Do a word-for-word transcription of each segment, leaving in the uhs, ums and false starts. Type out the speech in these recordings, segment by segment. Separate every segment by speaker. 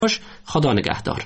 Speaker 1: خدا نگهدار.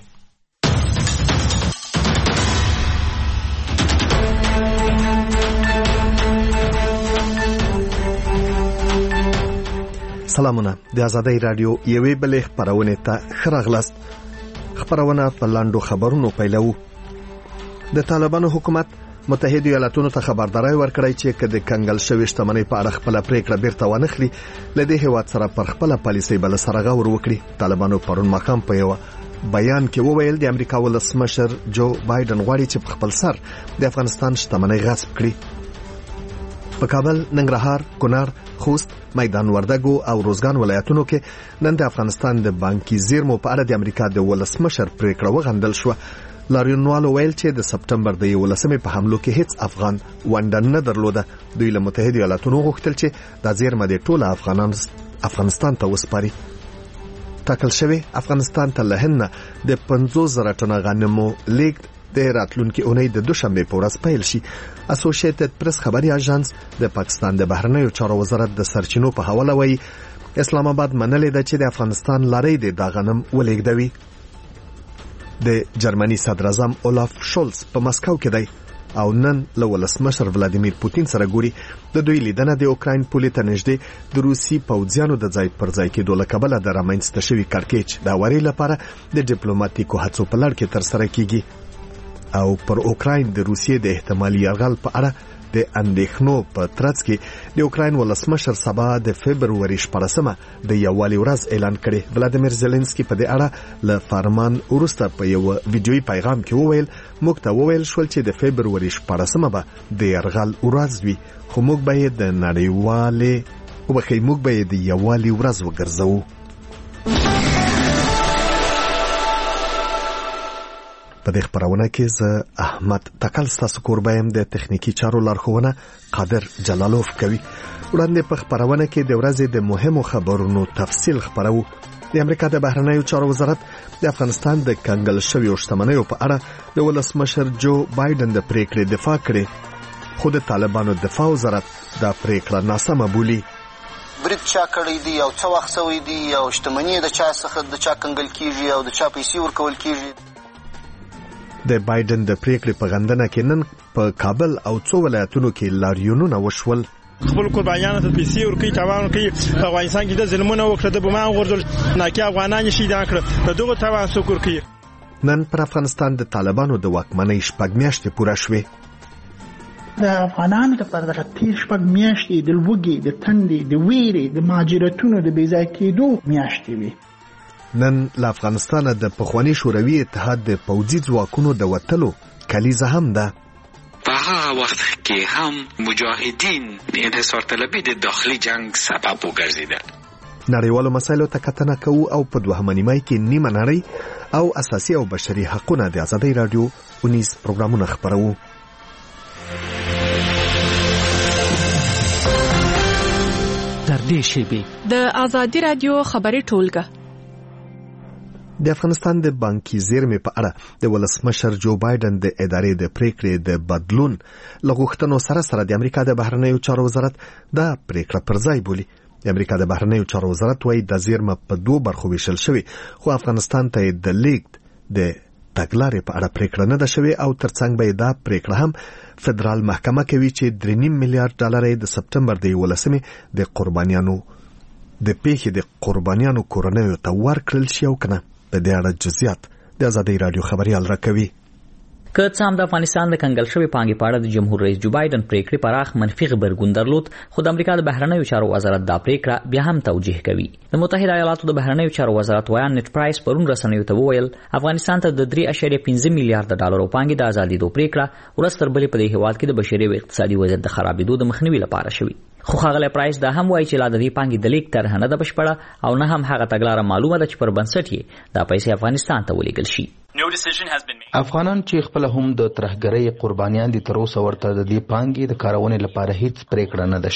Speaker 2: سلامونه، د آزادۍ رادیو یوې بلې خبرونه ته ښه راغلاست. خبرونه په لاندو خبرونو پیلو. د طالبانو حکومت متحده ایالاتونو ته خبرداري ورکړی چې کله کنګل شوی شتمنۍ په اړه خپل پریکړه بیرته ونخلي، لدې هیواد سره پر خپل پالیسۍ بل سره غور وکړي. طالبانو پرون ماښام په یو بیان کې وویل د امریکا ولسمشر جو بایدن غواړي چې په خپل سر د افغانستان شتمنۍ غصب کړي. په کابل، ننګرهار، کونړ، خوست، میدان وردګو او روزګان ولایتونو کې نن د افغانستان د بانکي زیرمو په اړه د امریکا د ولسمشر پریکړه وغندل شو. لاریونوال ویل چې د سپټمبر د یولسمې په حملو کې هیڅ افغان ونډه نه درلوده. دوی له متحده ایالاتونو غوښتل چې د زیرمه د ټوله افغانان افغانستان ته وسپاري. ټاکل شوی افغانستان ته له هند د پنځوس زره ټنه غنمو لیږد د راتلونکي اونۍ د دوشنبه په ورځ پیل شي. اسوسییټډ پریس خبري اژانس د پاکستان د بهرنیو چارو وزارت د سرچینو په حواله وایي اسلام آباد منلې ده چې د افغانستان لارې د غنم ولېږدوي. د جرمني صدر اعظم اولاف شولز په مسکو کې دی او نن له ولسمشر ولادیمیر پوتین سره ګوري. د دوی لیدنه د اوکراین پولې ته نږدې د روسي پوځیانو د ځای پر ځای کېدو له کبله د رامنځته شوي کړکېچ د اوري لپاره د ډیپلوماټیکو هڅو په لړ کې ترسره کیږي او پر اوکراین د روسیې د احتمالي یرغل په اړه د اندېښنو په ترڅ کې د اوکراین ولسمشر سبا د فبروري شپږمه د یووالي ورځ اعلان کړي. ولادیمیر زيلنسکي په دې اړه له فرمان وروسته په یو ویډیويي پیغام کې وویل موږ ته وویل شول چې د فبروري شپږمه به د یرغل ورځ وي، خو موږ به د نړیوالې او بخې موږ به د یووالي ورځ وګرځو. په دې خبرونه کې زه احمد تکل ستاسو کوربایم د تخنیکی چارو لارښوونه قادر جلالوف کوي. وړاندې په خبرونه کې د ورځې د مهمو خبرونو تفصیل خبرو. د امریکا د بهرنیو چارو وزارت د افغانستان د کنګل شویو شتمنیو په اړه د ولسمشر جو بایدن د پریکړې دفاع کړې، خو د طالبانو دفاع وزارت دا پریکړه ناسمه بولي.
Speaker 3: برید چا کړی دی او څه وخت شوی دی او شتمنۍ د چا څخه د چا کنګل کیږي او د چا پیسې ورکول کیږي.
Speaker 2: د بایدن د پریکړې په غندنه کې نن په کابل او څو ولایتونو کې لاریونونه وشول.
Speaker 4: خپل قربانیانو ته پیسې ورکوي، تاوان کوي. په افغانستان کې د ظلمونه وکړه، د بمان غورځول، ناکي افغانان شي دا کړ، د دغه تاوان څوک ورکوي.
Speaker 2: نن پر افغانستان د طالبانو د واکمنۍ شپږ میاشتې پوره شوې.
Speaker 5: د افغانانو لپاره د تیر شپږ میاشتې د لوږې، د تندې، د ویرې، د مهاجرتونو د بې ځای کېدو میاشتې وي.
Speaker 2: نن له افغانستانه د پخوانی شوروي اتحاد د پوځي ځواکونو د وټلو کلیزه هم ده.
Speaker 6: په هغه وخت کې هم مجاهدین انحصار طلبي د داخلي جنگ سبب وګرځیدل.
Speaker 2: نړیوالو مسایلو ته کتنه کوو او په دوهمه نیمه کې نیمه نړۍ او اساسي او بشري حقوقونه د آزادۍ رادیو اونیز پروګرامونه خبرو.
Speaker 7: تر دې شیبې
Speaker 8: د آزادۍ رادیو خبري ټولګه
Speaker 2: د افغانستان د بانکي زیرمې په اړه د ولسمشر جو بایدن د ادارې د پریکړې د بدلون لغوښتنو سره سره د امریکا د بهرنیو چارو وزارت دا پریکړه پر ځای بولي. د امریکا د بهرنیو چارو وزارت وايي د زیرمه په دوه برخو ویشل شوی، خو افغانستان ته د لیږد د تګلارې په اړه پریکړه نه ده شوې او ترڅنګ به دا پریکړه هم فدرال محکمه کوي چې درې نیم میلیارډ ډالر د سپټمبر د یولسمې د قربانیانو د پیښې د قربانیانو کورنیو ته ورکړل شي او کنه. په دې اړه جزئیات د آزادۍ رادیو خبريال راکوي.
Speaker 9: که څه هم د افغانستان د کنګل شوی پانګې په اړه د جمهور رئیس جو بایدن پریکړې پراخ منفي غبرګون درلود، خو د امریکا د بهرنیو چارو وزارت دا پریکړه بیا هم توجیه کوي. د متحده ایالاتو د بهرنیو چارو وزارت ویان نت پرایس پرون رسنیو ته وویل افغانستان ته د درې اعشاریه پنځه میلیارډ ډالرو پانګې د ازادي دوه پریکړه ورځ تر بلې په دې هیواد کې د بشري او اقتصادي وضعیت د خرابېدو د مخنیوي لپاره شوی. خو ښاغلی پرایس دا هم وایي چې لا د دې پانګې د لیږد طرحه نه ده بشپړه او نه هم هغه تګلاره معلومه ده چې پر بنسټ یې دا پیسې افغانستان ته ولېږل شي.
Speaker 10: افغانان چې خپل هم د ترهګرۍ قربانیان دي، تر اوسه ورته د دې پانګې د کارونې لپاره هیڅ پریکړه نه ده شوې.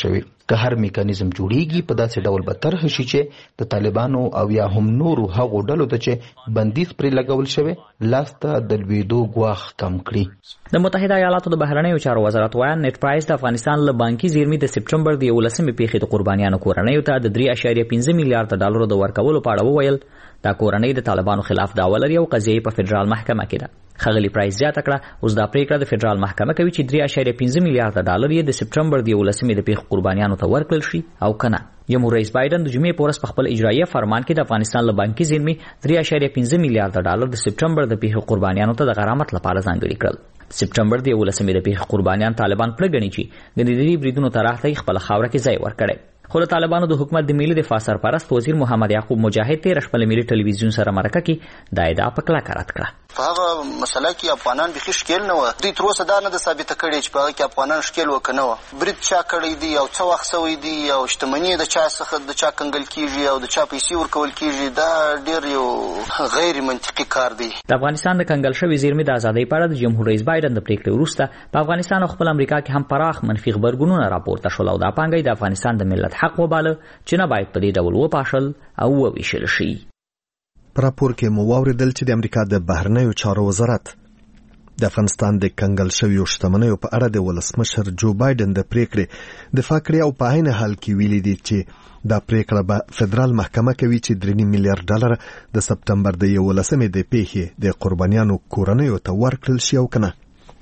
Speaker 10: که هر میکانیزم جوړیږي په داسې ډول به طرح شي چې د طالبانو او یا هم نورو هغو ډلو ته چې بندیز پرې لګول شوی لاسته د لوېدو ګواښ کم کړي.
Speaker 9: د متحده ایالاتو د بهرنیو چارو وزارت وایي نت پرایس د افغانستان له بانکي زیرمې د سپټمبر د یولسمې پیښې د قربانیانو کورنیو ته د درې اعشاریه پنځه میلیارډ ډالرو د ورکولو په اړه وویل دا کورنۍ د طالبانو خلاف دعوه لري او قضیه په فدرال محکمه کې ده. خغلی پرایس زیاته کړه اوس دا پریکړه د فدرال محکمه کوي چې درې اعشاریه پنځه میلیارډ ډالر یې د سپټمبر د یولسمې د پیښې قربانیانو ته ورکړل شي او کنه. جمهور رئیس بایدن د جمعې په ورځ په خپل اجرایه فرمان کې د افغانستان له بانکي زیرمې درې اعشاریه پنځه میلیارډ ډالر د سپټمبر د پیښې قربانیانو ته د غرامت لپاره ځانګړي کړل. سپټمبر د یولسمې د پیښې قربانیان طالبان پرګني چې د دې بریدونو طرح خپل خاوره کې ځای ورکړي. خو د طالبانو د حکومت د ملي دفاع سرپرست وزیر محمد یعقوب مجاهد تیر شپه ملي ټلویزیون سره مرکه کې دا ادعا په کلکه رد کړه.
Speaker 3: په هغه مسله کې افغانان بيخي ښکیل نه و. دوی تر اوسه دا نه ده ثابته کړې چې په هغه کې افغانان ښکیل وکنه و. برید چا کړی دی او څه وخت سوی دی او شتمني د چا څخه د چا کنګل کیږي او د چا پیسې ورکول کیږي دا ډېر یو غیر منطقي کار دی.
Speaker 9: د افغانستان د کنګل شوی زیرمې د ازادۍ په اړه د جمهور رئیس بایدن د پریکړې وروسته په افغانستان او خپل امریکا کې هم پراخ منفي خبرګونونه راپورته شول او دا پانګه د افغانستان د ملت حق وباله چې نه باید په دې ډول وپاشل او وویشل شي.
Speaker 2: په راپور کې مو واوریدل چې د امریکا د بهرنیو چارو وزارت د افغانستان د کنګل شویو شتمنیو په اړه د ولسمشر جو بایدن د پریکړې دفاع کړې او په عین حال کې ویلي دي چې دا پریکړه به فدرال محکمه کوي چې درې میلیارډ ډالر د سپټمبر د یولسمې د پیښې د قربانیانو کورنیو ته ورکړل شي او کنه.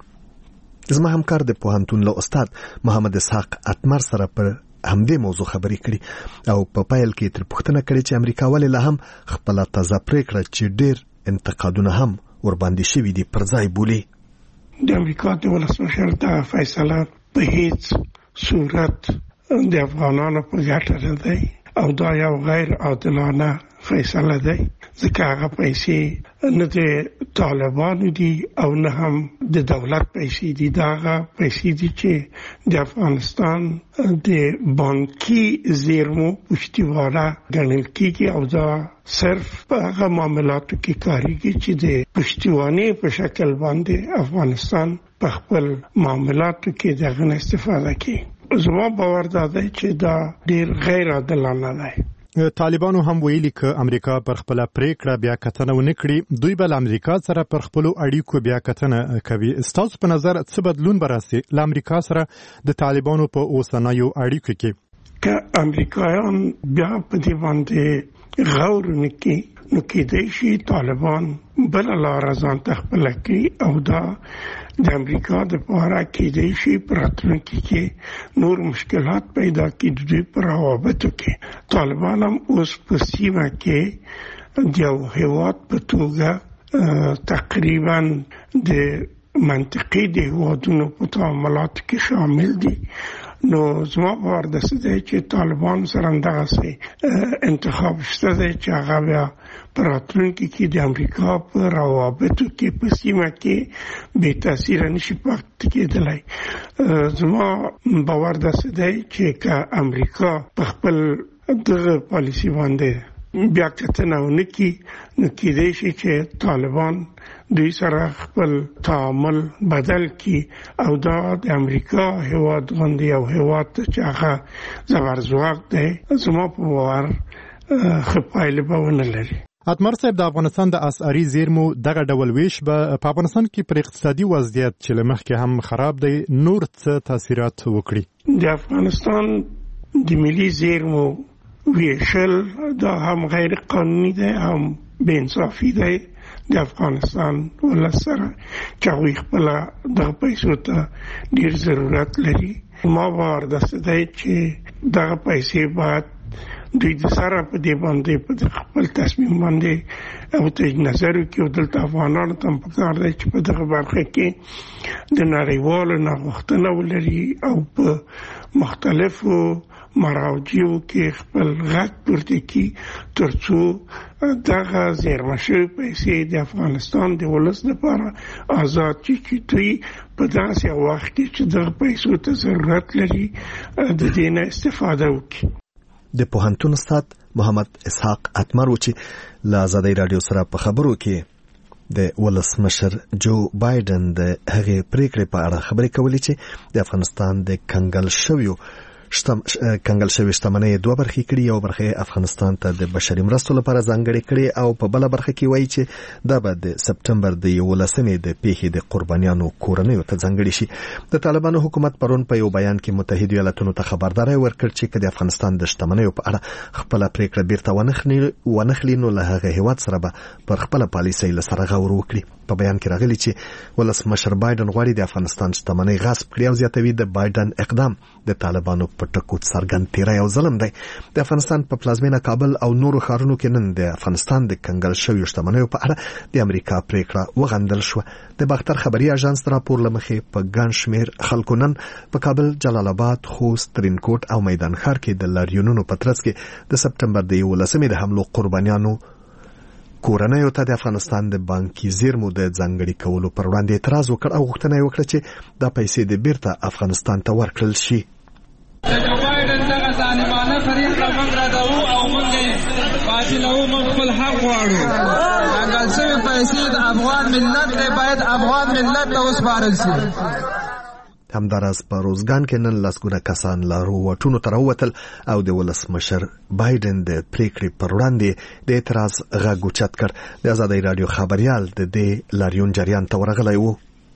Speaker 2: زما همکار د پوهنتون له استاد محمد اسحاق اتمر سره پر همدې موضوع خبرې کړي او په پایل کې تر پوښتنه کړې چې امریکا ولې لا هم خپل تازه پریکړه چې ډېر انتقادونه هم ورباندې شوي دي پر ځای بولي.
Speaker 1: د امریکا د ولسمشر دا فیصله په هیڅ صورت د افغانانو په ګټه نه دی او دا یو غیر عادلانه فیصله دی ځکه هغه پیسې نه د طالبانو دي او نه هم د دولت پیسې دي. دا هغه پیسې دي چې د افغانستان د بانکي زیرمو پشتیوانه ګڼل کېږي او دا صرف په هغه معاملاتو کې کاریږي چې د پشتیوانې په شکل باندې افغانستان په خپل معاملاتو کې دغه استفاده کوي. زما باور دا دی چې دا ډیر غیر عادلانه دی.
Speaker 11: طالبانو هم ویلي که امریکا پر خپل پریکړه بیا کتنه ونه کړي دوی به امریکا سره پر خپل اړیکو بیا کتنه کوي. ستاسو په نظر څه بدلون براسي ل امریکا سره د طالبانو په اوسنیو اړیکو کې؟
Speaker 1: که امریکایان بیا په دې باندې غور نه کوي نو کېدای شي طالبان بل لاره ځان ته خپله کړي او دا د امریکا د پاره کېدای شي په راتلونکي کې نور مشکلات پیدا کړي د دوی په روابطو کې. طالبان هم اوس په سیمه کې د یو هېواد په توګه تقریبا د منطقې د هېوادونو په تعاملاتو کې شامل دي. نو زما باور داسې دی چې طالبان سره همدغسې انتخاب شته دی چې هغه بیا په راتلونکي کې د امریکا په روابطو کې په سیمه کې بې تاثیره نشي پاتې کېدلی. زما باور داسې دی چې که امریکا په خپل دغه پالیسي باندې بیا کتنه ونه کړي نو کېدای شي چې طالبان دوی سره خپل تعامل بدل کی او دا د امریکا هیواد غوندي او هیواد چې هغه زبرځواک دی زما په باور خپایله به ونه لري.
Speaker 11: اتمر صاحب د افغانستان د اسعاري زیرمو دغه ډول ویش به په افغانستان کې پر اقتصادي وضعیت چې لمخکې هم خراب دی نور څه تاثیرات وکړي؟
Speaker 1: د افغانستان د ملي زیرمو ویشل دا هم غیر قانوني دی هم بې انصافي دی د افغانستان ولس سره چې هغوی خپله دغه پیسو ته ډېر ضرورت لري. ما باور داسې دی چې دغه پیسې باید دوی د سره په دې باندې په خپل تصمیم باندې او ته نظر وکړي او دلته افغانانو ته هم پکار دی چې په دغه برخه کې د نړیوالو نه غوښتنه ولري او په مختلفو مراجعو کې خپل غږ پورته کړي تر څو دغه زیرمه شوي پیسې د افغانستان د ولس لپاره آزاد شي چې دوی په داسې وخت کې چې دغه پیسو ته ضرورت لري د دې نه استفاده وکړي.
Speaker 2: د پوهنتون استاد محمد اسحاق اتمر و چې له ازادۍ راډیو سره په خبرو کې د ولسمشر جو بایدن د هغې پریکړې په اړه خبرې کولې چې د افغانستان د کنګل شویو شتم کنګل شوی شتمنۍ دوه برخې کړي، یو برخه افغانستان ته د بشري مرستو لپاره ځانګړې کړي او په بل برخه کې وایي چې دا به د سپټمبر د یولسمې د پیښې د قربانیانو کورنیو ته ځانګړي شي. د طالبانو حکومت پرون په یو بیان کې متحده ایالاتونو ته خبرداري ورکړه چې د افغانستان د شتمنیو په اړه خپل پریکړه بیرته ونخلي نو له هغه هیواد سره به پر خپل پالیسۍ له سره غور وکړي. په بیان کې راغلي چې ولسمشر بایدن غواړي د افغانستان شتمنۍ غصب کړي او زیاتوي د بایدن اقدام د طالبانو په ټکو څرګند تیری او ظلم دی. د افغانستان په پلازمینه کابل او نورو ښارونو کې نن د افغانستان د کنګل شویو شتمنیو په اړه د امریکا پریکړه وغندل شوه. د باختر خبري اژانس راپور لمخې په ګڼ شمېر خلکو نن په کابل، جلال آباد، خوست، ترینکوټ او میدان ښار کې د لاریونونو په ترڅ کې د سپټمبر د یولسمې د حملو قربانیانو کورنیو ته د افغانستان د بانکي زیرمو د ځانګړي کولو پر وړاندې اعتراض وکړ او غوښتنه یې وکړه چې دا پیسې د بیرته افغانستان ته ورکړل شي.
Speaker 12: د جو بایدن دغه ظالمانه فریب را موږ ردوو او موږ یې فاصلوو، موږ خپل حق غواړو. کنګل شوې پیسې د افغان ملت دی، باید افغان ملت ته وسپارل شي.
Speaker 2: همداراز په روزګان کې نن لسګونه کسان له روټونو ته راووتل او د ولسمشر بایدن د پریکړې پر وړاندې د اعتراض غږ اوچت کړ. د ازادۍ راډیو خبریال د دې لاریون جریان ته ورغلی و.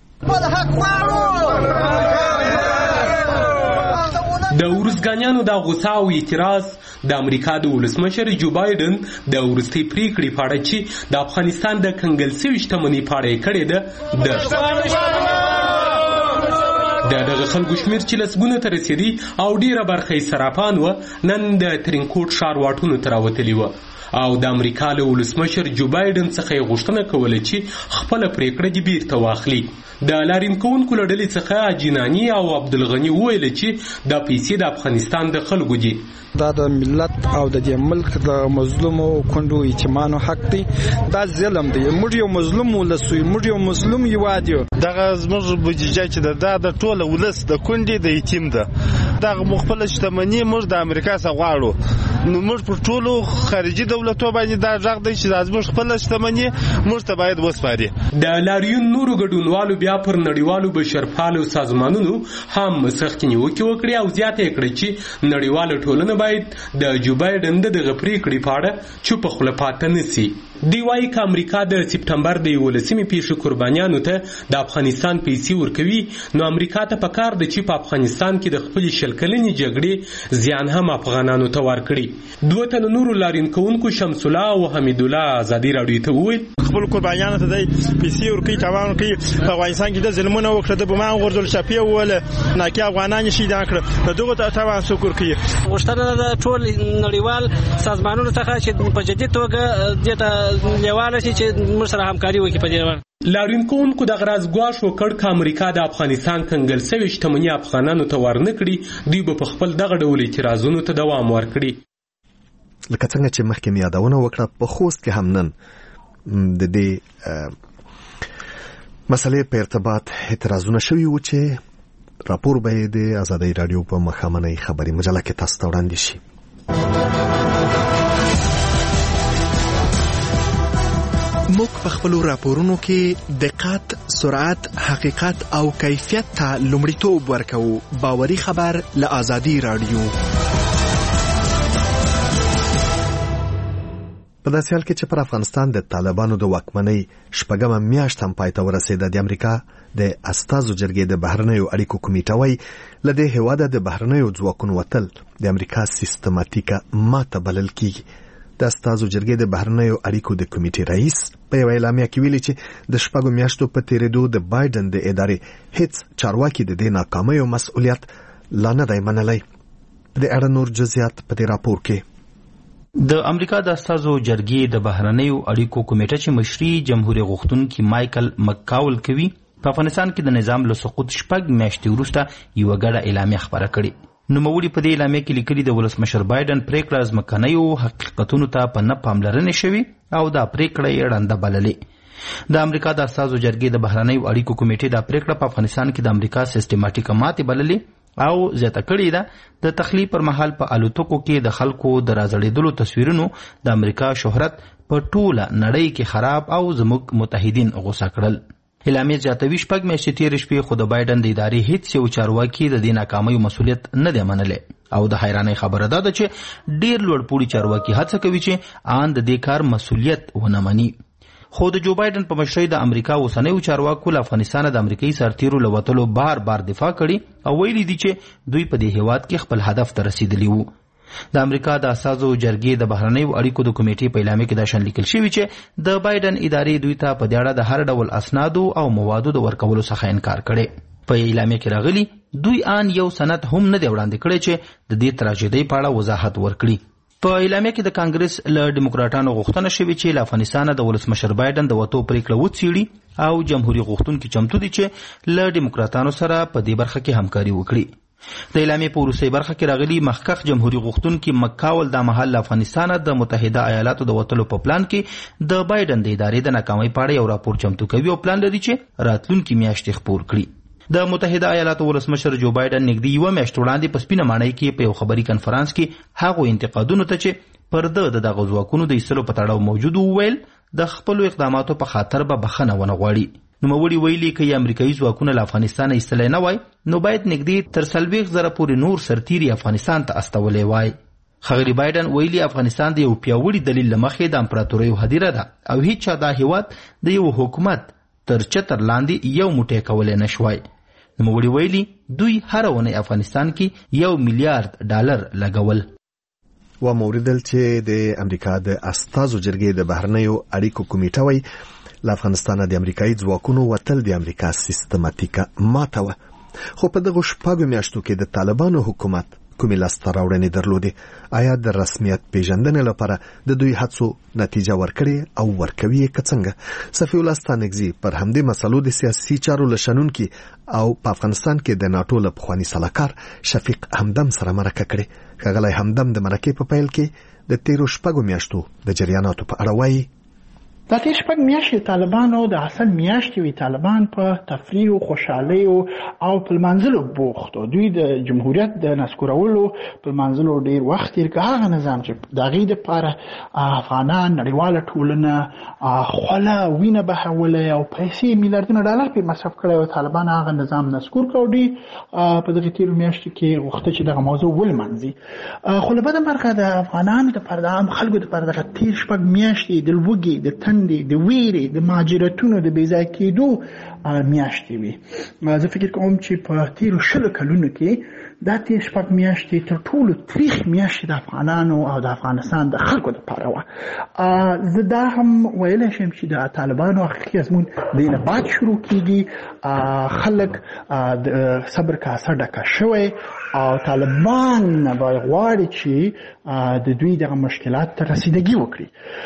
Speaker 13: د ورزګانیانو د غوسه او اعتراض د امریکا د ولسمشر جو بایدن د ورستۍ پریکړې په اړه چې د افغانستان د کنګل شوې شتمنۍ په اړه یې کړې ده د د دغه خلکو شمیر چې لسګونه ته رسېدي او ډیره برخه یې صرافان وه، نن د ترینکوټ ښار واټونو ته راوتلي وه او د امریکا له ولسمشر جو بایدن څخه یې غوښتنه کوله چې خپله پریکړه دې بیرته واخلي. د لاریون کوونکو له ډلې څخه اجیناني او عبدالغني وویل چې دا پیسې د افغانستان د خلکو دي.
Speaker 14: دا د ملت او د دې ملک د مظلومو کونډو یتیمانو حق دی. دا ظلم دی. موږ یو مظلوم ولس یو، موږ یو مظلوم هیواد یو.
Speaker 4: دغه زموږ بودیجه چې ده د ټوله ولس د کونډې د یتیم ده. دغه مو خپله شتمني موږ د امریکا څخه غواړو. نو موږ پر ټولو خارجي دولتو باندې دا غږ دی چې دا زموږ خپله شتمني موږ ته باید وسپاري.
Speaker 13: د لاریون نورو ګډونوالو بیا پر نړیوالو بشرپالو سازمانونو هم سختې نیوکې وکړې او زیاته یې کړې چې نړیواله ټولنه باید د جو بایدن د دغه پریکړې په اړه چوپه خوله پاتې نه سي. دوی وایي که امریکا د سپټمبر د یولسمې پیښې قربانیانو ته د افغانستان پیسې ورکوي، نو امریکا ته پکار ده چې په افغانستان کې د خپلې شل کلنې جګړې زیان هم افغانانو ته ورکړي. دوه تنه نورو لاریون کوونکو شمس الله او حمید الله ازادي راډیو ته وویل
Speaker 4: خپل قربانیانو ته د پیسې ورکوي، تاوان کوي. په افغانستان کې د ظلمونه وکړه، د بمان غورځول شپې وویله ناکي افغانان یې شهیدان کړه. د دغو ته تاوان څوک ورکوي؟
Speaker 15: غوښتنه ده ټول نړیوال سازمانونو څخه چې په جدي توګه دې ته لیواله شي چې موږ سره همکاري وکړي په دې اړه.
Speaker 13: لاریون کوونکو دغه راز ګواښ وکړ که امریکا د افغانستان کنګل شوې شتمني افغانانو ته ورنه کړي، دوی به په خپل دغه ډول اعتراضونو ته دوام ورکړي.
Speaker 2: لکه څنګه چې مخکې مې یادونه وکړه، په خوست کې هم نن د دې مسلې په ارتباط اعتراضونه شوي وو چې راپور به یې د ازادۍ راډیو په مخامنۍ خبري مجله کې تاسو ته وړاندې شي.
Speaker 16: موږ په خپلو راپورونو کې دقت، سرعت، حقیقت او کیفیت ته لومړیتوب ورکوو. باوري خبر له ازادي راډیو.
Speaker 2: په داسې حال کې چې پر افغانستان د طالبانو د واکمنۍ شپږمه میاشت هم پای ته ورسېده، د امریکا د استازو جرګې د بهرنیو اړیکو کمیټه وایي له دې هېواده د بهرنیو ځواکونو وتل د امریکا سیستماتیکه ماته بلل کیږي. د استازو جرګې د بهرنیو اړیکو د کمیټې رئیس په یوه اعلامیه کې ویلي چې د شپږو میاشتو په تېرېدو د بایدن د ادارې هیڅ چارواکي د دې ناکامیو مسؤلیت لا نه دی منلی. د اړه نور جزئیات په دې راپور کې.
Speaker 10: د امریکا د استازو جرګې د بهرنیو اړیکو کمیټه چې مشري جمهوریت غوښتونکي مایکل مکاول کوي، په افغانستان کې د نظام له سقوط شپږ میاشتې وروسته یوه ګډه اعلامیه خپره کړې. نوموړي په دې اعلامیه کې لیکلي د ولسمشر بایدن پریکړه ځمکنیو حقیقتونو ته په نه پاملرنې شوې او دا پریکړه یې ړنده بللې. د امریکا د استازو جرګې د بهرنیو اړیکو کمیټې دا پریکړه په افغانستان کې د امریکا سیستماتیکه ماتې بللې او زیاته کړې ده د تخلیه پر مهال په الوتکو کې د خلکو د راځړېدلو تصویرونو د امریکا شهرت په ټوله نړۍ کې خراب او زموږ متحدین غوسه کړل. اعلامیه زیاتوي شپږ میاشتې تېرې شوې خو د بایدن د ادارې هیڅ یو چارواکي د دې ناکامیو مسؤلیت نه دی منلی او د حیرانۍ خبره ده چې ډېر لوړپوړي چارواکي هڅه کوي چې آن د دې کار مسؤلیت ونه مني. خو د جو بایدن په مشرۍ د امریکا اوسنیو چارواکو له افغانستان د امریکایي سرتیرو له وتلو بار بار دفاع کړي او ویلي دي چې دوی په دې هیواد کې خپل هدف ته رسیدلي وو. د امریکا د اساسو جرګې د بهرنیو اړیکو د کمیټې په اعلامیه کې دا شان لیکل شوی چې د بایدن ادارې دوی ته په دې اړه د هر ډول اسنادو او موادو د ورکولو څخه انکار کړي. په اعلامیه کې راغلي دوی آن یو سند هم نه دی وړاندې کړی چې د دې تراژیدۍ په اړه وضاحت ورکړي. په اعلامیه کې د کانګرس له ډیموکراټانو غوښتنه شوې چې له افغانستانه د ولسمشر بایدن د وتو پریکړه وڅېړي او جمهوریت غوښتونکي چمتو دي چې له ډیموکراټانو سره په دې برخه کې همکاري وکړي. د اعلامیې په وروستۍ برخه کې راغلي مخکښ جمهوریت غوښتونکي مکاول دا مهال له افغانستانه د متحده ایالاتو د وتلو په پلان کې د بایدن د ادارې د ناکامۍ په اړه یو راپور چمتو کوي او پلان لري چې راتلونکي میاشتې خپور کړي. د متحده ایالاتو ولسمشر جو بایدن نږدې یوه میاشت وړاندې په سپینه ماڼۍ کې په یو خبري کنفرانس کې هغو انتقادونو ته چې پر ده د دغه ځواکونو د ایستلو په تړاو موجود وویل د خپلو اقداماتو په خاطر به بخښنه ونه غواړي. نوموړي ویلي که یې امریکایي ځواکونه له افغانستانه ایستلی نه وای نو باید نږدې تر څلوېښت زره پورې نور سرتیري افغانستان ته استولی وای. ښاغلي بایدن ویلي افغانستان د یو پیاوړي دلیل له مخې د امپراتوریو هدیره ده او هیڅ چا دا هیواد د یو حکومت تر چتر لاندې یو موټی کولی نه شوای. نوموړي ویلي دوی هره اونۍ افغانستان کې یو میلیارډ ډالر لګول.
Speaker 2: و موریدل چې د امریکا د استازو جرګې د بهرنیو اړیکو کمیټه وایي له افغانستانه د امریکایي ځواکونو وتل د امریکا سیستماتیکه ماته وه. خو په دغو شپږو میاشتو کې د طالبانو حکومت کومې لاسته راوړنې درلودې؟ آیا د رسمیت پیژندنې لپاره د دوی هڅو نتیجه ورکړې او ورکوي یې که څنګه؟ صفي الله ستانکزي پر همدې مسلو د سیاسي چارو له شنونکي او په افغانستان کې د ناټو له پخواني سلاکار شفیق همدم سره مرکه کړې. ښاغلی همدم د مرکې په پیل کې د تیرو شپږو میاشتو د جریاناتو په اړه وایي.
Speaker 5: دا تیر شپږ میاشتې طالبانو د اصل میاشتې وي طالبان په تفریح او خوشحالیو او په لمانځلو بوخت او دوی د جمهوریت د نسکورولو په لمانځلو ډېر وخت تېر کړ. هغه نظام چې د هغې دپاره افغانان نړیواله ټولنه خوله وینه بهولی او پیسې میلیاردونه ډالر پرې مصرف کړی او طالبان هغه نظام نسکور کړ او دوی په دغې تېرو میاشتو کې غوښته چې دغه موضوع ولمانځي. خو له بده مرغه د افغانانو دپاره د عام خلکو دپاره دغه تېر شپږ میاشتې د لوږې د تن د ویرې د مهاجرتونو د بې ځای کېدو میاشتې وي. زه فکر کوم چې په تېرو شلو کلونو کې دا تېر شپږ میاشتې تر ټولو تریخ میاشتې د افغانانو او د افغانستان د خلکو دپاره وه. زه دا هم ویلی شم چې د طالبانو حقیقي ازمون دې نه بعد شروع کېږي. خلک د صبر کاسه ډکه شوی او طالبان باید غواړي چې د دوی دغه مشکلات ته رسیدګي وکړي.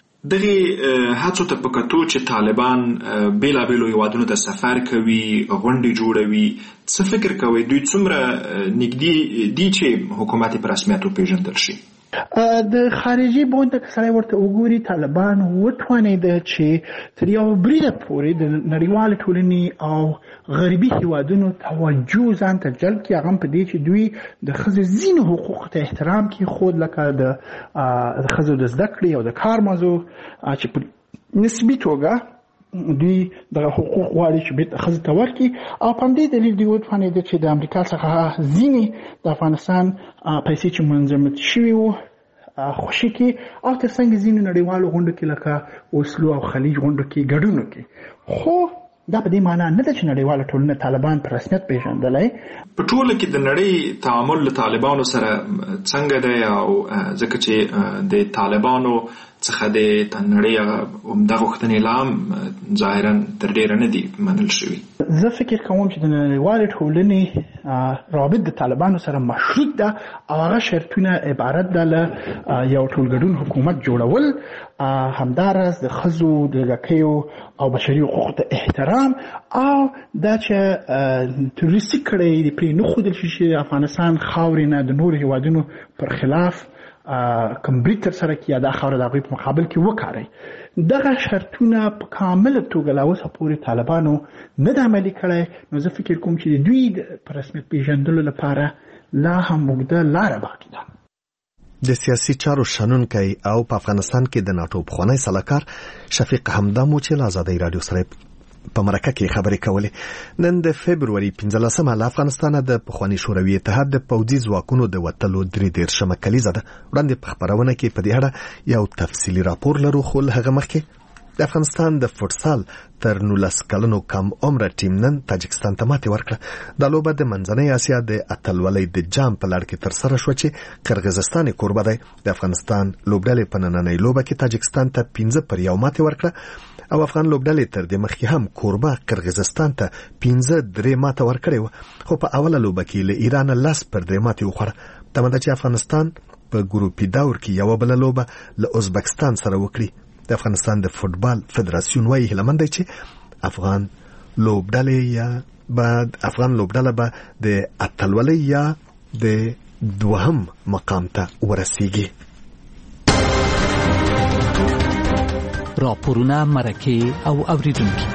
Speaker 17: دغه هڅو ته په کتو چې طالبان بیلابیلو هیوادونو ته سفر کوي غونډې جوړوي څه فکر کوئ دوی څومره نږدې دي چې حکومت په رسمیت وپېژندل شي؟
Speaker 5: د خارجي بون ته که سړی ورته وګوري طالبان وتوانېده چې تر یوه بریده پورې د نړیوالې ټولنې او غربي هیوادونو توجه ځان ته جلب کړي. هغه هم په دې چې دوی د ښځو ځینو حقوقو ته احترام کېښود لکه د ښځو د زده کړې او د کار موضوع چې په نسبي توګه دوی دغه حقوق غواړي چې بیرته ښځو ته ورکړي او په همدې دلیل دوی وتوانېده چې د امریکا څخه ځینې د افغانستان پیسې چې منظمت شوي وو خوشي کړي او تر څنګ ځینو نړیوالو غونډو کې لکه اوسلو او خلیج غونډو کې ګډون وکړي. خو دا په دې معنا نه ده چې نړیواله ټولنه طالبان په رسمیت پیژندلی.
Speaker 17: په ټوله کې د نړۍ تعامل له طالبانو سره څنګه دی او ځکه چې د طالبانو څخه د نړۍ عمده غوښتنې لا هم ظاهرا تر ډېره نه دي منل شوي.
Speaker 5: زه فکر کوم چې د نړیوالې ټولنې روابط د طالبانو سره مشروط ده او هغه شرطونه عبارت ده له یو ټولګډون حکومت جوړول، همداراز د ښځو د لږکیو او بشري حقوقو ته احترام او دا چې تروریستي کړۍ دې پرې نه ښودل شي چې د افغانستان خاورې نه د نورو هیوادونو پر خلاف کوم برید ترسره کړي یا دا خاوره د هغوی په مقابل کې وکاروي. دغه شرطونه په کامله توګه لا اوسه پورې طالبانو نه ده عملي کړی. نو زه فکر کوم چې د دوی په رسمیت پیژندلو لپاره لا هم اوږده لاره باقي ده.
Speaker 2: د سیاسي چارو شنونکی او په افغانستان کې د ناټو پخوانی سلاکار شفیق همدم و چې له ازادۍ راډیو سره په مرکه کې خبرې کولې. نن د فبرवरी پنځلسمه له افغانستانه د پخواني شوروي اتحاد د پوځي ځواکونو د وتلو درې دېرشمه کلیزه ده. وړاندې په خبرونه کې په دې اړه یو تفصیلي راپور لرو، خو له هغه مخکې د افغانستان د فوټسال تر نولس کلنو کم عمره ټیم نن تاجکستان ته ماتې ورکړه. دا لوبه د منځنۍ اسیا د اتلولۍ د جام په لړ کې ترسره شوه چې قرغیزستان کوربه دی. د افغانستان لوبډلې په نننۍ لوبه کې تاجکستان ته پنځه پر یو ماتې ورکړه او افغان لوبډلې تر دې مخکې هم کوربه قرغیزستان ته پنځه درې ماته ورکړې وه، خو په اوله لوبه کې له ایران لس پر درې ماتې وخوړه. تمه ده چې افغانستان په ګروپي دور کې یوه بله لوبه له ازبکستان سره وکړي. د افغانستان د فوټبال فدراسیون وايي هیله مند دی چې افغان لوبډلې یا بعد افغان لوبډله به د اتلولۍ یا د دوهم مقام ته ورسیږي.
Speaker 7: راپورونه، مرکې او اوریدونکي.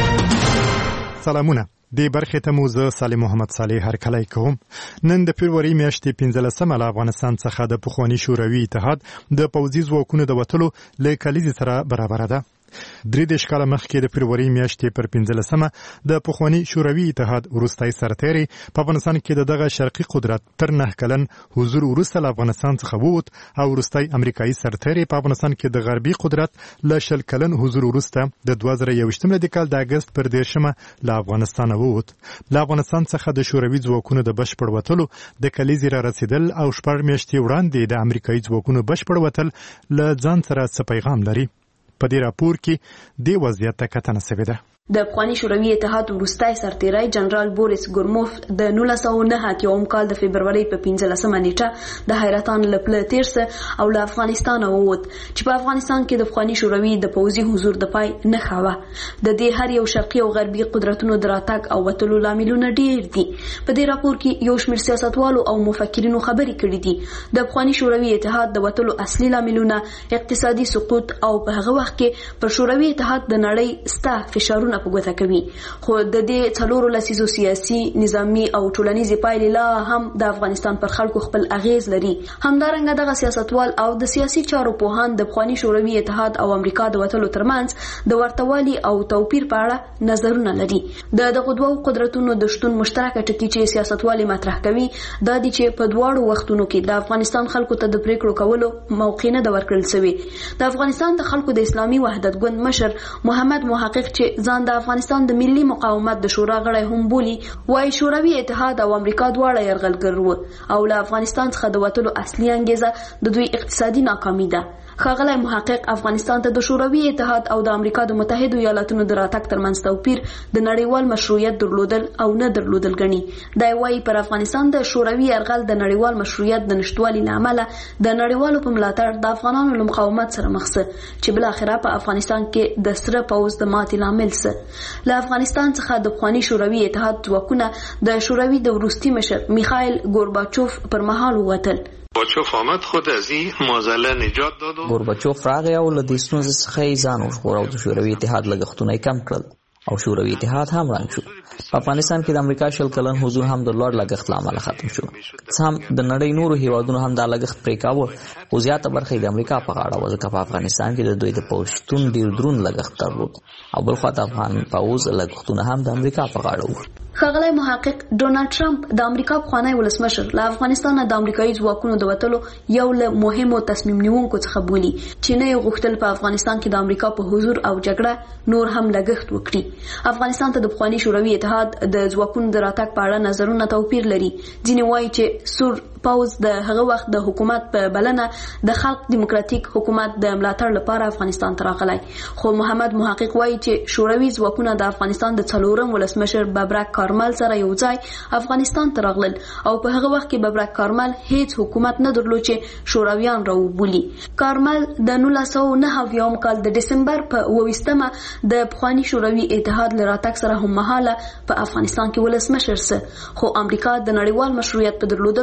Speaker 11: سلامونه. د برخې ته مو زه صالح محمد صالح هرکلی کوم. نن د فبرवरी میاشتې پنځلسمه له افغانستان څخه د پخواني شوروي اتحاد د پوځي ځواکونو د وتلو له کلیزې سره برابره ده. درې دېرش کاله مخکې د فبرवरी میاشتې پر پنځلسمه د پخواني شوروي اتحاد وروستی سرتیری په افغانستان کې د دغه شرقي قدرت تر نه کلن حضور وروسته له افغانستان څخه ووت او وروستی امریکایي سرتیری په افغانستان کې د غربي قدرت له شل کلن حضور وروسته د دوه زره یوویشتم میلادي کال د اګست پر دېرشمه له افغانستان ووت. له افغانستان څخه د شوروي ځواکونو د بشپړ وتلو د کلیزې را رسیدل او شپږ میاشتې وړاندې د امریکایي ځواکونو بشپړ وتل له ځان سره څه پیغام لري؟ په دې راپور کې د وضعیت ته کتنه شوې ده.
Speaker 18: د افغاني شوروي اتحاد وروستی سرتیری جنرال بوریس ګورموف د نولس سوه نهه اتیاوم کال د فبرवरी په پنځلسمه نیټه د حیرتان له پله تېر شه او له افغانستانه ووت چې په افغانستان کې د افغاني شوروي د پوځي حضور د پای نښه وه. د دې هر یو شرقي او غربي قدرتونو د راتګ او وتلو لاملونه ډېر دي. په دې راپور کې یو شمېر سیاستوالو او مفکرینو خبرې کړې دي. د افغاني شوروي اتحاد د وتلو اصلي لاملونه اقتصادي سقوط او په هغه وخت کې پر شوروي اتحاد د نړۍ ستا فشارونه په ګوته کوي، خو د دې څلورو لسیزو سیاسي، نظامي او ټولنیزې پایلې لا هم د افغانستان پر خلکو خپل اغیز لري. همدارنګه دغه سیاستوال او د سیاسي چارو پوهان د افغاني شوروي اتحاد او امریکا د وتلو ترمنځ د ورتهوالي او توپیر په اړه نظرونه لري. د دغه دوو قدرتونو د شتون مشترکه ټکي چې سیاستوالي مطرح کوي دا دي چې په دواړو وختونو کې د افغانستان خلکو ته د پریکړو کولو موقع نه ده ورکړل شوې. د افغانستان د خلکو د اسلامي وحدت ګوند مشر محمد محقق چې ځان د افغانستان د ملي مقاومت د شورا غړی هم بولي، وايي شوروي اتحاد او امریکا دواړه یرغلګر وو او له افغانستان څخه د وتلو اصلي انګیزه د دوی اقتصادي ناکامي ده. ښاغلی محقق افغانستان ته د شوروي اتحاد او د امریکا د متحدو ایالاتونو د راتګ ترمنځ توپیر د نړیوال مشروعیت درلودل او نه درلودل ګڼي. دا وايي پر افغانستان د شوروي یرغل د نړیوال مشروعیت د نشټوالي له امله د نړیوالو په ملاتړ د افغانانو له مقاومت سره مخ شو چې بالاخره په افغانستان کې د سره پوځ د ماتې لامل شو. له افغانستان څخه د پخواني شوروي اتحاد ځواکونه د شوروي د وروستي مشر میخائیل گورباچوف پر مهال ووتل.
Speaker 19: گورباچوف آمد خود از این معضله نجات داد و
Speaker 9: گورباچوف راغی او له دې ستونزې څخه یې ځان وژغوره او د شوروي اتحاد لګښتونه یې کم کړل او شوروي اتحاد هم رنګ شو. په افغانستان کې د امریکا شل کلن حضور هم د لوړ لګښت له امله ختم شو. هم د نړۍ نورو هیوادونو هم دا لګښت پرې کاوه، خو زیاته برخه د امریکا په غاړه وه ځکه په افغانستان کې د دوی د پوځ شتون ډېر دروند لګښت درلود او بل خوا د افغان پوځ لګښتونه هم د امریکا په غاړه وو.
Speaker 18: ښاغلی محقق ډونالډ ټرمپ د امریکا پخوانی ولسمشر له افغانستان د امریکایي ځواکونو د وتلو یو له مهمو تصمیم نیونکو څخه بولي چې نه یې غوښتل په افغانستان کې د امریکا په حضور او جګړه نور هم لګښت وکړي. افغانستان ته د پخواني شوروي اتحاد د ځواکونو د راتګ په اړه نظرونه توپیر لري. ځینې وایي چې سور پوځ د هغه وخت د حکومت په بلنه د خلق دیموکراتیک حکومت د ملاتړ لپاره افغانستان ته راغلی، خو محمد محقق وایي چې شوروي ځواکونه د افغانستان د څلورم ولسمشر ببرک کارمل سره یو ځای افغانستان ته راغلل او په هغه وخت کې ببرک کارمل هیڅ حکومت نه درلود چې شورویان راوبولي. کارمل د نولس سوه نهه اویاوم کال د دسمبر په اوویشتمه د پخواني شوروي اتحاد له راتګ سره هممهاله په افغانستان کې ولسمشر سه، خو امریکا د نړیوال مشروعیت په درلودلو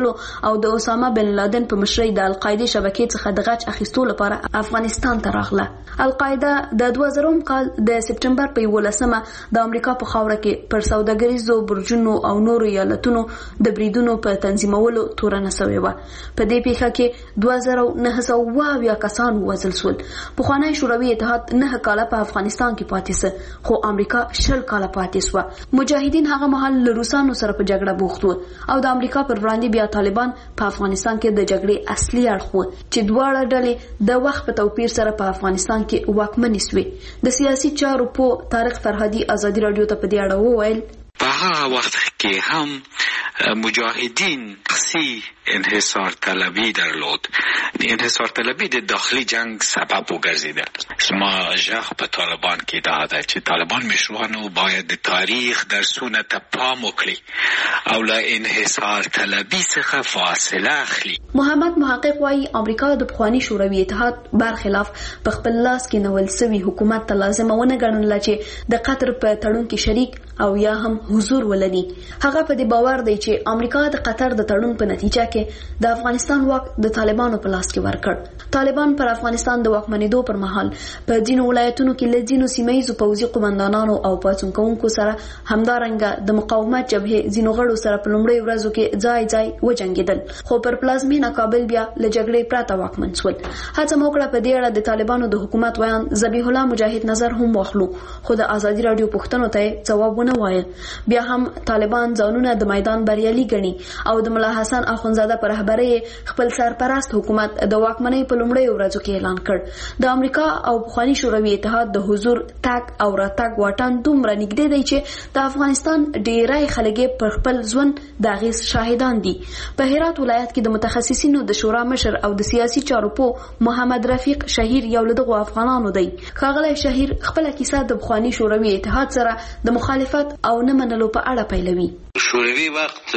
Speaker 18: او د اسامه بن لادن په مشرۍ د القاعده شبکې څخه د غچ اخیستو لپاره افغانستان ته راغله. القاعده د دوه زره کال د سپټمبر په یولسمه د امریکا په خاوره کې پر سوداګریزو برجونو او نورو ایالتونو د بریدونو په تنظیمولو تورنه شوې و. په دې پیښه کې دوه زره نه سوه اویا کسان وژل شول. پخوانی شوروي اتحاد نه کاله په افغانستان کې پاتې سه، خو امریکا شل کاله پاتې سوه. مجاهدین هغه مهال له روسانو سره په جګړه بوخت وو او د امریکا پر وړاندې بیا طالبان په افغانستان کې د جګړې اصلي اړخ وو چې دواړه ډلې د وخت په توپیر سره په افغانستان کې واکمنې سوې. د سیاسي چارو په طارق فرهادي ازادي رادیو ته په دې اړه وویل
Speaker 6: په هغه وخت کې هم مجاهدین شخصی انحصار طلبی درلود. انحصار طلبی د داخلی جنگ سبب وګرځیدل. ما ژغ په طالبان کې دا ده چې طالبان مشروعانو باید د تاریخ درسونه ته پام وکړي او له انحصار طلبی څخه فاصله اخلي.
Speaker 18: محمد محقق وايي امریکا د پخوانی شوروي اتحاد برخلاف په خپل لاس کې نول سوي حکومت ته لازم ونه ګڼل چې د قطر په تړون کې شریک او یا هم حضور ولري. هغه په دې باور دی چې امریکا د قطر د تړون په نتیجه کې د افغانستان واک د طالبانو په لاس کې ورکړ. طالبان پر افغانستان د واکمنېدو پر مهال په ځینو ولایتونو کې له ځینو سیمه‌ییزو پوځي قومندانانو او پاڅون کوونکو سره همدارنګه د مقاومت جبهې ځینو غړو سره په لومړۍ ورځو کې ځای ځای وجنګېدل، خو پر پلازمینه کابل بیا له جګړې پرته واکمن شول. هڅه موکړه په دې اړه د طالبانو د حکومت ویان ذبیح الله مجاهد نظر هم واخلو، خو د ازادي رادیو پوښتنو ته ځواب ونه وایي. بیا هم طالبان ځانونه د میدان بریالي ګڼي او د ملا حسن اخونزاده پر رهبرۍ خپل سرپرست حکومت د واکمنۍ په لومړۍ ورځو کې اعلان کړ. د امریکا او پخوانی شوروي اتحاد د حضور تک او راتګ واټن دومره نږدې دی چې د افغانستان ډیری خلک پر خپل ژوند د اغیز شاهدان دي. په هرات ولایت کې د متخصصینو د شورا مشر او د سیاسي چارو په محمد رفیق شهیر یو له دغو افغانانو دی. ښاغلی شهیر خپل کیسه د پخوانی شوروي اتحاد سره د مخالفت او نه منلو په اړه پیلوي.
Speaker 20: شوروي وخت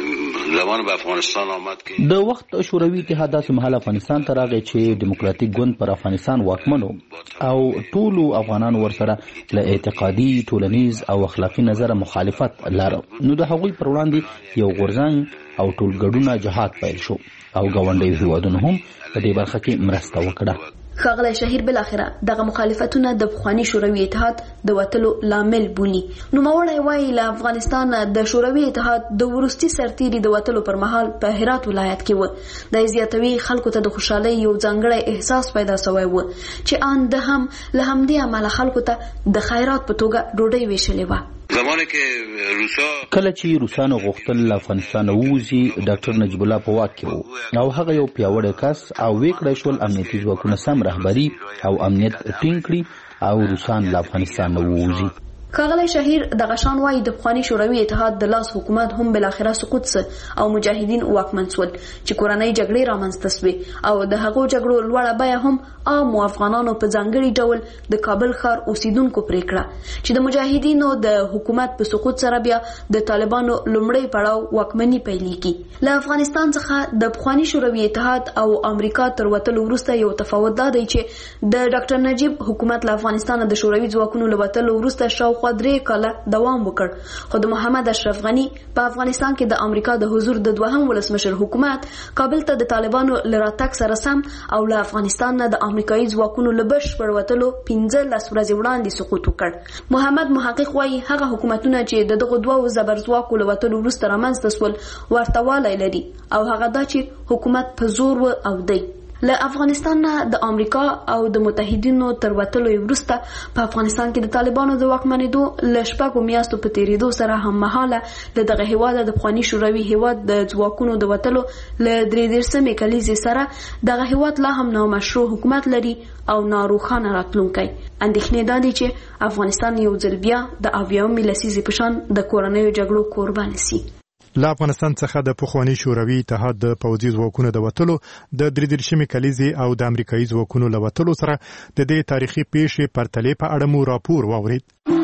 Speaker 20: زمان به افغانستان آمد که
Speaker 10: د وخت شوروي اتحاد داسې مهال افغانستان ته راغی چې دیموکراتیک ګوند پر افغانستان واکمنو او ټولو افغانانو ورسره له اعتقادي، ټولنیز او اخلاقي نظره مخالفت لاره. نو د هغوی پر وړاندې یو غورځنګ او ټولګډونه جهاد پیل شو او ګاونډیو هیوادونو هم په دې برخه کې مرسته وکړه.
Speaker 18: ښاغلی شهیر بالاخره دغه مخالفتونه د پخوانی شوروي اتحاد د وتلو لامل بولي. نوموړی وایي له افغانستان د شوروي اتحاد د وروستي سرتیري د وتلو پر مهال په هرات ولایت کې و. د زیاتوي خلکو ته د خوشحالۍ یو ځانګړی احساس پیدا شوی و چې ان د هم له همدې امله خلکو ته د خیرات په توګه ډوډۍ ویشلې وه.
Speaker 20: زمانه کې روسا
Speaker 10: کله چې روسانو غوښتل له افغانستان ووځي، ډاکټر نجیب الله په واک کې و او هغه یو پیاوړی کس او وکړای شول امنیتي ځواکونه سم رهبري او امنیت ټینګ کړي او روسان له افغانستان ووځي.
Speaker 18: ښاغلی شهیر دغه شان وایي د پخوانی شوروي اتحاد د لاس حکومت هم بالاخره سقوط سه او مجاهدین واکمن شول چې کورنۍ جګړې رامنځته سوې او د هغو جګړو لوړه بیه هم عامو افغانانو په ځانګړي ډول د کابل ښار اوسیدونکو پرې کړه چې د مجاهدینو د حکومت په سقوط سره بیا د طالبانو لومړی پړاو واکمني پیلېږي. له افغانستان څخه د پخوانی شوروي اتحاد او امریکا تر وتلو وروسته یو تفاوت دا دی چې د ډاکټر نجیب حکومت له افغانستان د شوروي ځواکونو له وتلو وروسته شاو خو درې کاله دوام وکړ، خو د محمد اشرف غنی په افغانستان کې د امریکا د حضور د دوهم ولسمشر حکومت کابل ته د طالبانو له راتګ سره سم او له افغانستان نه د امریکایي ځواکونو له بشپړ وتلو پنځلس ورځې وړاندې سقوط وکړ. محمد محقق وایي هغه حکومتونه چې د دغو دوو زبرځواکو له وتلو وروسته رامنځته شول ورته والی لري او هغه دا چې حکومت په زور و او دی. له افغانستان نه د امریکا او د متحدینو تر وتلو وروسته په افغانستان کې د طالبانو د واکمنېدو له شپږو میاشتو په تېرېدو سره هم مهاله له دغه هیواده د پخواني شوروي هیواد د ځواکونو د وتلو له درې دېرشمې کلیزې سره دغه هیواد لا هم نامشروع حکومت لري او ناروښانه راتلونکی. اندېښنې دا دي چې افغانستان یو ځل بیا د اویاومې لسیزې په شان د کورنیو جګړو قرباني سي.
Speaker 11: له افغانستان څخه د پخوانی شوروي اتحاد د پوځي ځواکونو د وتلو د درې دېرشمې کلیزې او د امریکایي ځواکونو له وتلو سره د دې تاریخي پیښې پرتلې په اړه مو راپور واورید.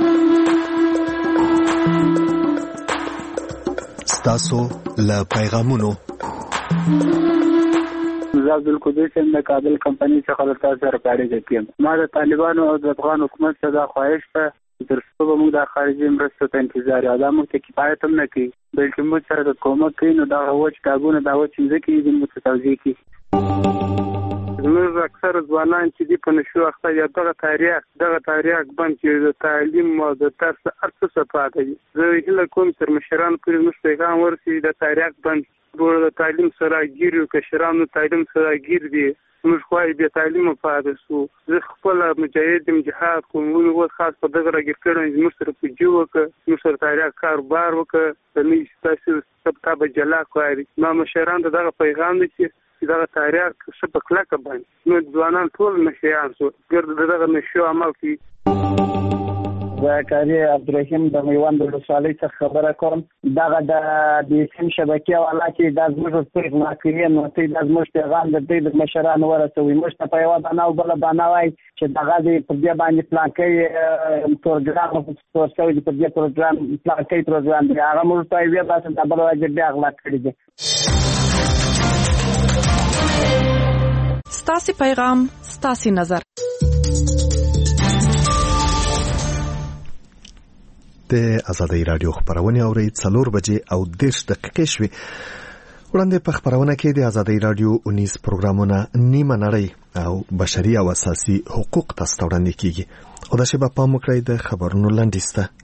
Speaker 2: ستاسو له پیغامونو
Speaker 21: زه عبدالقدوس یم د کابل کمپنۍ څخه د تاسو سره کاري کوم. ما د طالبانو او د افغان حکومت څخه دا خواهش په تر څو به موږ د خارجي مرستو ته انتظار یو دا موږ ته کفایت هم نه کوي بلکې موږ سره د کومک کوي نو دغه وچ کاږونه دا وچ مځکې دي موږ ته توضیح کوي زموږ اکثر ځوانان چې دي په نشو اخته یا دغه تاریخ دغه تاریخ بند چې د تعلیم او د درس هر څه څه پاتې دي زه هیله کوم تر مشرانو پورې زموږ پیغام ورسي د تاریخ بند د تعلیم سره ګیر یو کشرانو تعلیم سره ګیر دي موږ خوای به تعلیم پاتې سو زه خپل مجاهد جهاد کوم او خاص په دغه راګر کړم موږ سره په جو وک موږ سره تاریخ کاروبار وک د نې تاسو سبتا به جلا کوي ما مشران دغه پیغام دي چې دغه تاریخ څه په کلکه باندې نو ځوانان ټول نشيان سو ګرد دغه نشو عمل کوي
Speaker 8: زکاری عبدالرحیم د میوند ولسوالۍ څخه خبره کوم دغه د سیم شبکې والا چې د زموږ پیغام کوي نو ته د زموږ پیغام د دې مشرانو ورسوي موږ ته په یو باندې او بل باندې وای چې دغه د په دې باندې پلان کوي پروګرام په څو د په دې پروګرام پلان کوي پروګرام دی هغه موږ ته وی باسه د بل وجه بیا غلا کړی دي
Speaker 22: ستاسو پیغام ستاسو نظر
Speaker 2: د آزادۍ رادیو خبرونه اوري څلور بجې او دېرش دقیقې شوي وړاندې په خبرونه کې د آزادۍ رادیو اونیز پروګرامونه نیمه نړۍ او بشري او اساسي حقوق تاسو ته وړاندې کیږي او دا شی په پام وکړئ د خبرونو لاندې سته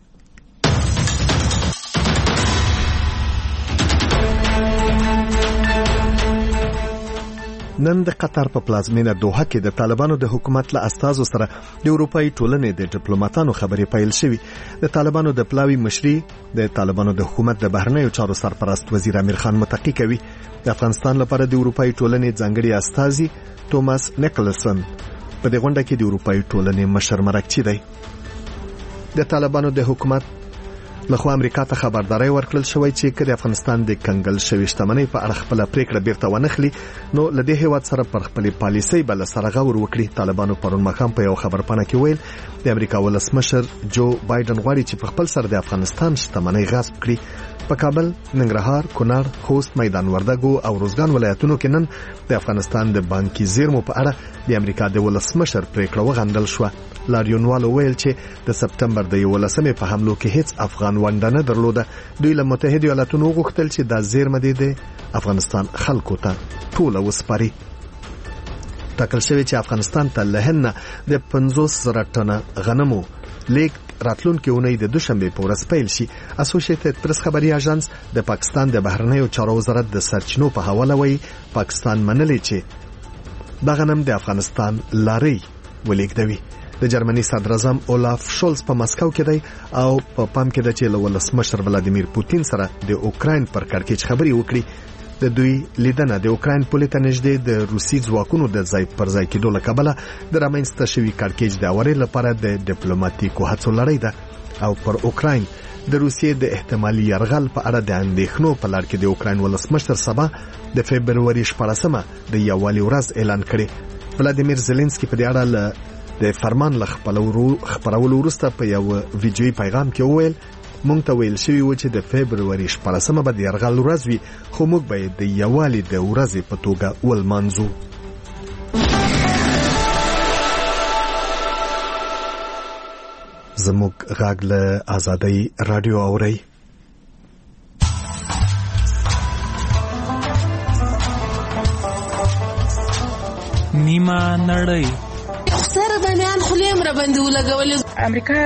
Speaker 2: نن د قطر په پلازمینه دوحه کې د طالبانو د حکومت له استازو سره د اروپאי ټولنې د ډیپلوماټانو خبرې پیل شوې د طالبانو د پلاوی مشري د طالبانو د حکومت د بهرنیو چارو سرپرست وزیر امیر خان متقی کوي د افغانستان لپاره د اروپאי ټولنې ځانګړي استازي توماس نیکلسن په دې غونډه کې د اروپאי ټولنې مشر مرکچی دی د طالبانو د حکومت لخوا امریکا ته خبرداري ورکړل شوې چې کله افغانستان د کنګل شوی شتمنۍ په اړه خپل پریکړه بیرته ونخلي نو لدې هیواد سره پر خپل پالیسۍ بل سره غور وکړي طالبانو پرون مخام په یو خبرپاڼه کې ویل د امریکا ولسمشر جو بایدن غواړي چې په خپل سره د افغانستان شتمنۍ غصب کړي په کابل ننګرهار کونړ خوست میدان وردګو او روزګان ولایتونو کې نن د افغانستان د بانکي زیرمو په اړه د امریکا د ولسمشر پریکړه وغندل شو لاریونوال ویل چې د سپتمبر د یولسمې په حملو کې هیڅ افغان ونده نه درلوده دوی له متحده ایالاتونو غوښتل چې د زیرمه د افغانستان خلکو ته ټول وسپاري ټاکل شوی چې افغانستان ته لهنه د پنځوس زره ټنه غنمو لیک راتلونکي اونۍ د دوشنبه په ورځ پیل شي اسوسییټډ پریس خبري اژانس د پاکستان د بهرنیو چارو وزارت د سرچینو په حواله وایي پاکستان منلي چې د غنم د افغانستان لاري ولیکدوي د جرمني صدر اعظم اولاف شولز په مسکو کې دی او په پام کې د چې ولسمشر ولادیمیر پوتین سره د اوکراین پر کړکېچ خبري وکړي د دوی لیدنه د اوکراین پولیس ته نږدې د روسي ځواکونو د ځای پر ځای کېدو له کبله د رامنځته شوي کړکېچ د اورې لپاره د ډیپلوماټیکو هڅو لړۍ ده او پر اوکراین د روسیې د احتمالي یرغل په اړه د اندېښنو په لړ کې د اوکراین ولسمشر سبا د فبرवरी شپاړسمه د یووالي ورځ اعلان کړي ولادیمیر زيلنسکي په دې اړه د فرمان ل خبرولو وروسته په یو ویډیوي پیغام کې وویل مونږ ته ویل شوی و چې د فبرवरी شپاړسمه به د یرغل ورځ وي خو موږ به د یووالي د ورځې په توګه ولمانځو زموږ غږ له آزادۍ رادیو اوري
Speaker 22: نیمه نړۍ
Speaker 23: سره باندې خلیم را باندې ولګولې امریکا